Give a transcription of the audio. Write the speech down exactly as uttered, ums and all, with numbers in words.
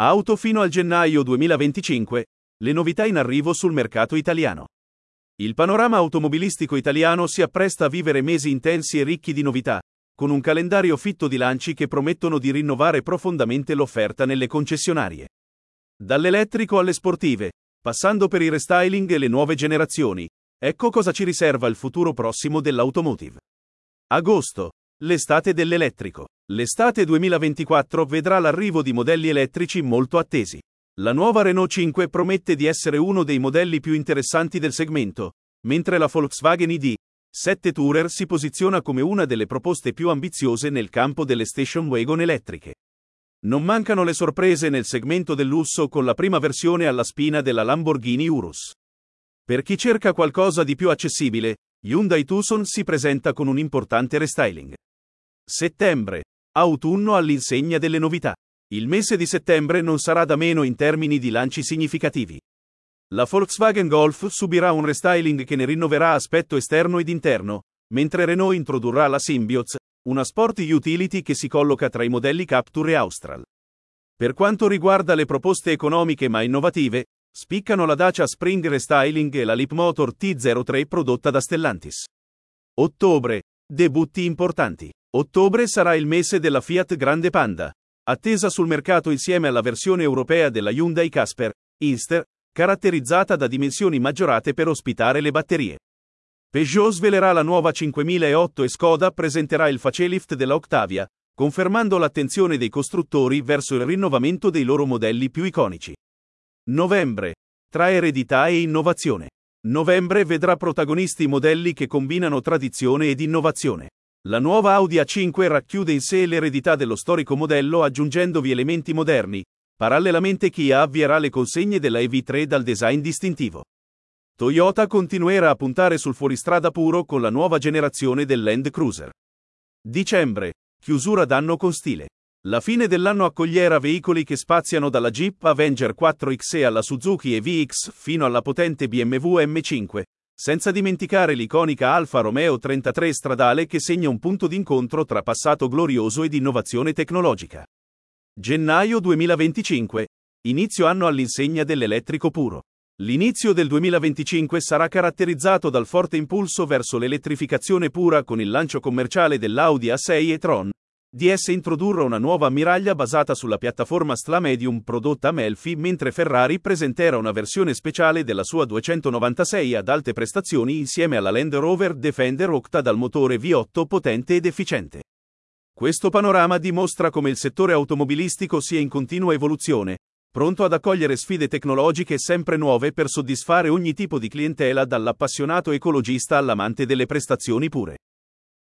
Auto fino al gennaio duemilaventicinque, le novità in arrivo sul mercato italiano. Il panorama automobilistico italiano si appresta a vivere mesi intensi e ricchi di novità, con un calendario fitto di lanci che promettono di rinnovare profondamente l'offerta nelle concessionarie. Dall'elettrico alle sportive, passando per il restyling e le nuove generazioni, ecco cosa ci riserva il futuro prossimo dell'automotive. Agosto, l'estate dell'elettrico. L'estate duemilaventiquattro vedrà l'arrivo di modelli elettrici molto attesi. La nuova Renault cinque promette di essere uno dei modelli più interessanti del segmento, mentre la Volkswagen I D sette Tourer si posiziona come una delle proposte più ambiziose nel campo delle station wagon elettriche. Non mancano le sorprese nel segmento del lusso con la prima versione alla spina della Lamborghini Urus. Per chi cerca qualcosa di più accessibile, Hyundai Tucson si presenta con un importante restyling. Settembre. Autunno all'insegna delle novità. Il mese di settembre non sarà da meno in termini di lanci significativi. La Volkswagen Golf subirà un restyling che ne rinnoverà aspetto esterno ed interno, mentre Renault introdurrà la Symbioz, una sport utility che si colloca tra i modelli Captur e Austral. Per quanto riguarda le proposte economiche ma innovative, spiccano la Dacia Spring Restyling e la Leapmotor T zero tre prodotta da Stellantis. Ottobre. Debutti importanti. Ottobre sarà il mese della Fiat Grande Panda, attesa sul mercato insieme alla versione europea della Hyundai Casper, Inster, caratterizzata da dimensioni maggiorate per ospitare le batterie. Peugeot svelerà la nuova cinquemilaotto e Skoda presenterà il facelift della Octavia, confermando l'attenzione dei costruttori verso il rinnovamento dei loro modelli più iconici. Novembre. Tra eredità e innovazione. Novembre vedrà protagonisti modelli che combinano tradizione ed innovazione. La nuova Audi A cinque racchiude in sé l'eredità dello storico modello aggiungendovi elementi moderni. Parallelamente Kia avvierà le consegne della E V tre dal design distintivo. Toyota continuerà a puntare sul fuoristrada puro con la nuova generazione del Land Cruiser. Dicembre. Chiusura d'anno con stile. La fine dell'anno accoglierà veicoli che spaziano dalla Jeep Avenger quattro X E alla Suzuki E V X fino alla potente B M W M cinque, senza dimenticare l'iconica Alfa Romeo trentatré stradale che segna un punto d'incontro tra passato glorioso ed innovazione tecnologica. Gennaio duemilaventicinque. Inizio anno all'insegna dell'elettrico puro. L'inizio del duemilaventicinque sarà caratterizzato dal forte impulso verso l'elettrificazione pura con il lancio commerciale dell'Audi A sei e-tron. D S introdurrà una nuova ammiraglia basata sulla piattaforma Stla Medium prodotta a Melfi, mentre Ferrari presenterà una versione speciale della sua duecentonovantasei ad alte prestazioni insieme alla Land Rover Defender Octa dal motore V otto potente ed efficiente. Questo panorama dimostra come il settore automobilistico sia in continua evoluzione, pronto ad accogliere sfide tecnologiche sempre nuove per soddisfare ogni tipo di clientela dall'appassionato ecologista all'amante delle prestazioni pure.